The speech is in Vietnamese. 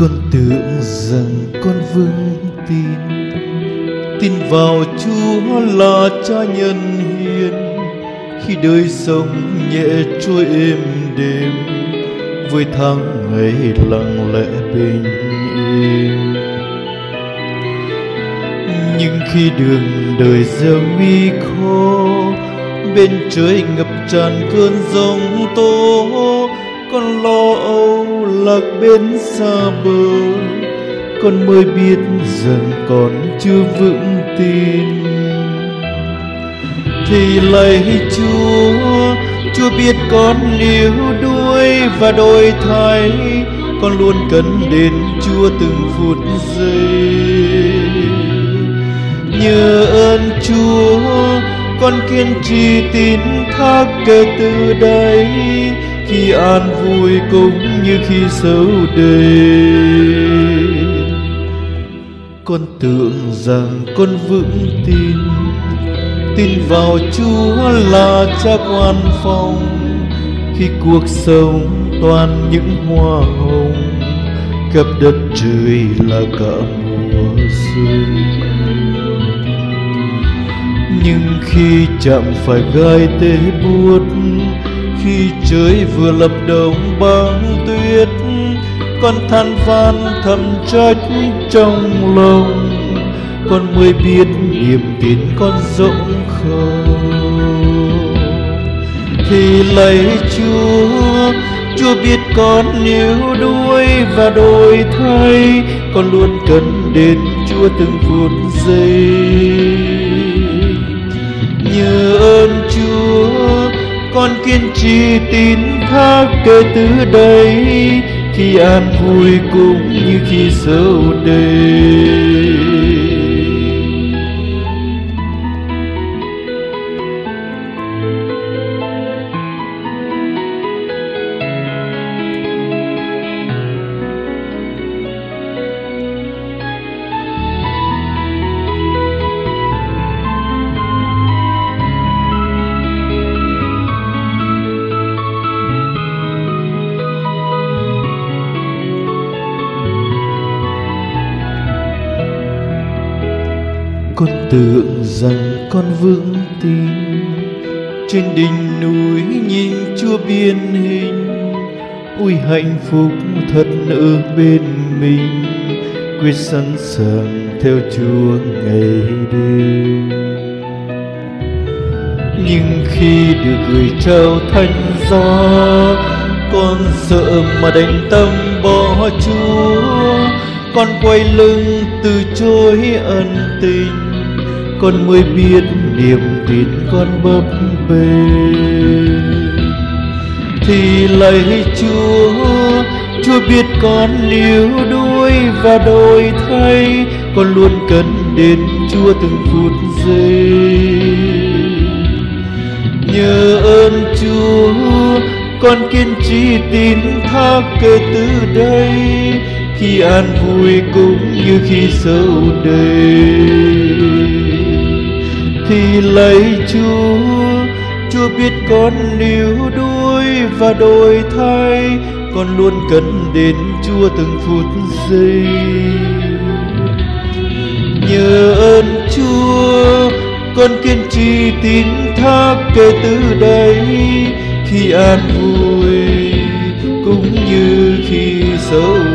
Con tưởng rằng con vững tin vào Chúa là Cha nhân hiền. Khi đời sống nhẹ trôi êm đềm, với tháng ngày lặng lẽ bình yên. Nhưng khi đường đời gieo nguy khó, bên trời ngập tràn cơn giông tố, con lo âu lạc bên xa bờ, con mới biết rằng con chưa vững tin. Thì lạy Chúa biết con yếu đuối và đổi thay, con luôn cần đến Chúa từng phút giây. Nhờ ơn Chúa, con kiên trì tín thác kể từ đây, khi an vui cũng như khi sầu đầy. Con tưởng rằng con vững tin vào Chúa là Cha quan phòng, khi cuộc sống toàn những hoa hồng, khắp đất trời là cả mùa xuân. Nhưng khi chạm phải gai tê buốt, khi trời vừa lập đông băng tuyết, con than van thầm trách trong lòng, con mới biết niềm tin con rỗng không. Thì lạy Chúa biết con yếu đuối và đổi thay, con luôn cần đến Chúa từng phút giây. Nhờ ơn Chúa, con kiên trì tín thác kể từ đây, khi an vui cũng như khi sầu đầy. Con tưởng rằng con vững tin, trên đỉnh núi nhìn Chúa biên hình. Ôi hạnh phúc thật ở bên mình, quyết sẵn sàng theo Chúa ngày đêm. Nhưng khi được gửi trao thánh giá, con sợ mà đành tâm bỏ Chúa, con quay lưng từ chối ân tình, con mới biết niềm tin con bấp bênh. Thì lạy Chúa biết con yếu đuối và đổi thay, con luôn cần đến Chúa từng phút giây. Nhờ ơn Chúa, con kiên trì tín thác kể từ đây, khi an vui cũng như khi sầu đầy. Thì lạy Chúa biết con yếu đuối và đổi thay, con luôn cần đến Chúa từng phút giây. Nhờ ơn Chúa, con kiên trì tín thác kể từ đây, khi an vui cũng như khi sầu